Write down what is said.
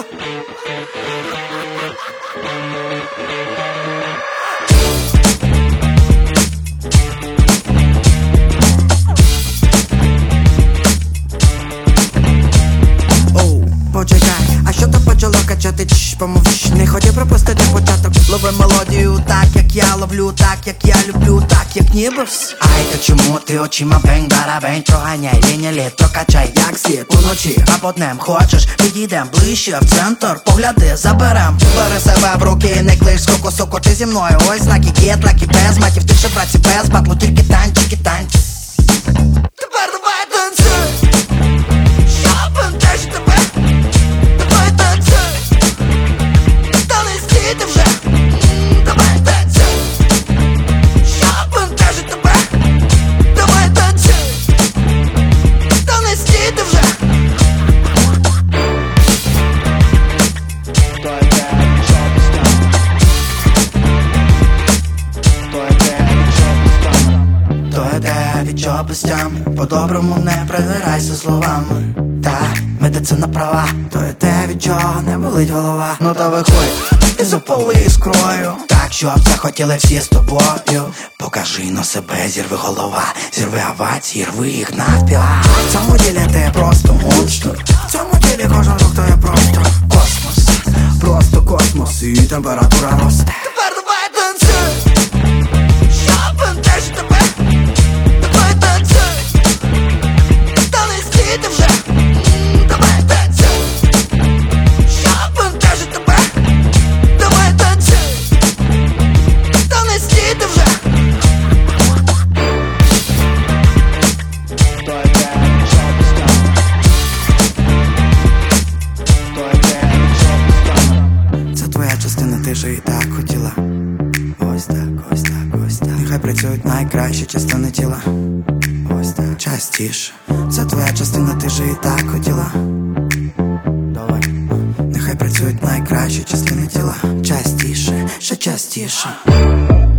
Почекай, а що то почало качати? Помовч, не хотів пропустити початок. Лови мелодію так, як я ловлю, так, як я люблю, так, як ніби вс. Ай, та чому ти очима бень-барабень? Проганяй, лінь електро, качай, як світ уночі. А по днем хочеш, підійдем ближче в центр. Погляди, заберем. Бери себе в руки, не клич, соко, ти зі мною. Ось знаки є, траки без матів, ти ще праці без батлу, тільки танчики, танці. Тепер давай танцюй, щоб бентежить тебе. Давай танцюй, та не стійте вже. Давай танцюй, щоб бентежить тебе. Давай танцюй, та не стійте вже. То йде від чопостям, по-доброму не придирайся словами. Та медицина права, то йде від чого не болить голова. Ну то виходь і запали іскрою, так, щоб захотіли всі з тобою. Покажи на себе, зірви голова, зірви авації, рви їх навпіл. В цьому ділі ти просто монстр, в цьому ділі кожен рух то є просто космос. Просто космос і температура росте. Тепер давай танцюй, щоб бентежить тебе. Давай танцюй, та не стійте вже. Давай танцюй, щоб бентежить тебе. Давай танцюй, та не стійте вже. Це твоя частина, ти же і так хотіла. Ось так, ось так, ось так. Нехай працюють найкращі частини тіла. Ось так, частіше. Це твоя частина, ти же і так хотіла. Давай. Нехай працюють найкращі частини тіла. Частіше, ще частіше.